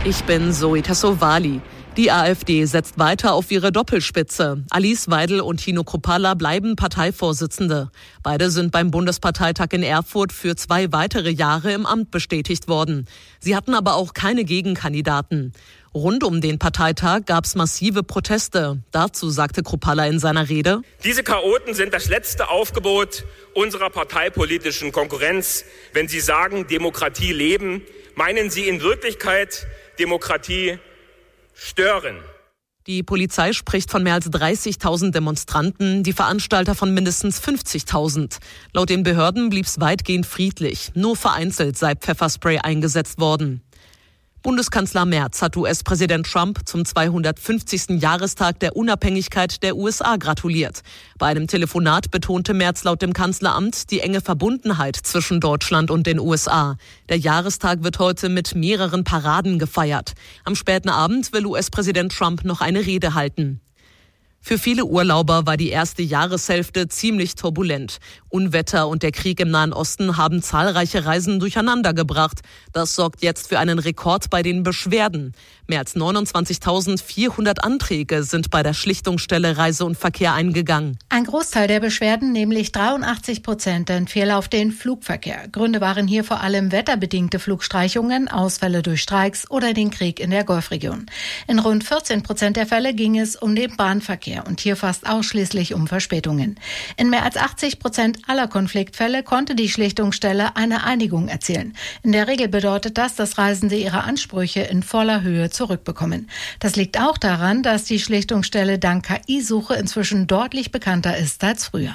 Ich bin Zoe Tassovali. Die AfD setzt weiter auf ihre Doppelspitze. Alice Weidel und Tino Kruppalla bleiben Parteivorsitzende. Beide sind beim Bundesparteitag in Erfurt für 2 weitere Jahre im Amt bestätigt worden. Sie hatten aber auch keine Gegenkandidaten. Rund um den Parteitag gab es massive Proteste. Dazu sagte Kruppalla in seiner Rede: Diese Chaoten sind das letzte Aufgebot unserer parteipolitischen Konkurrenz. Wenn sie sagen, Demokratie leben, meinen sie in Wirklichkeit Demokratie stören. Die Polizei spricht von mehr als 30.000 Demonstranten, die Veranstalter von mindestens 50.000. Laut den Behörden blieb es weitgehend friedlich. Nur vereinzelt sei Pfefferspray eingesetzt worden. Bundeskanzler Merz hat US-Präsident Trump zum 250. Jahrestag der Unabhängigkeit der USA gratuliert. Bei einem Telefonat betonte Merz laut dem Kanzleramt die enge Verbundenheit zwischen Deutschland und den USA. Der Jahrestag wird heute mit mehreren Paraden gefeiert. Am späten Abend will US-Präsident Trump noch eine Rede halten. Für viele Urlauber war die erste Jahreshälfte ziemlich turbulent. Unwetter und der Krieg im Nahen Osten haben zahlreiche Reisen durcheinander gebracht. Das sorgt jetzt für einen Rekord bei den Beschwerden. Mehr als 29.400 Anträge sind bei der Schlichtungsstelle Reise und Verkehr eingegangen. Ein Großteil der Beschwerden, nämlich 83%, entfiel auf den Flugverkehr. Gründe waren hier vor allem wetterbedingte Flugstreichungen, Ausfälle durch Streiks oder den Krieg in der Golfregion. In rund 14% der Fälle ging es um den Bahnverkehr und hier fast ausschließlich um Verspätungen. In mehr als 80% aller Konfliktfälle konnte die Schlichtungsstelle eine Einigung erzielen. In der Regel bedeutet das, dass Reisende ihre Ansprüche in voller Höhe zurückbekommen. Das liegt auch daran, dass die Schlichtungsstelle dank KI-Suche inzwischen deutlich bekannter ist als früher.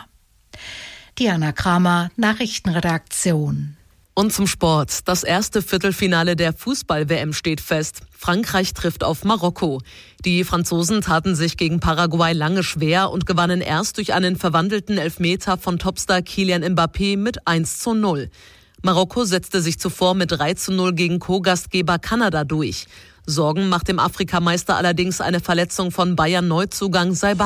Diana Kramer, Nachrichtenredaktion. Und zum Sport. Das erste Viertelfinale der Fußball-WM steht fest. Frankreich trifft auf Marokko. Die Franzosen taten sich gegen Paraguay lange schwer und gewannen erst durch einen verwandelten Elfmeter von Topstar Kylian Mbappé mit 1:0. Marokko setzte sich zuvor mit 3:0 gegen Co-Gastgeber Kanada durch. Sorgen macht dem Afrikameister allerdings eine Verletzung von Bayern-Neuzugang Saiba.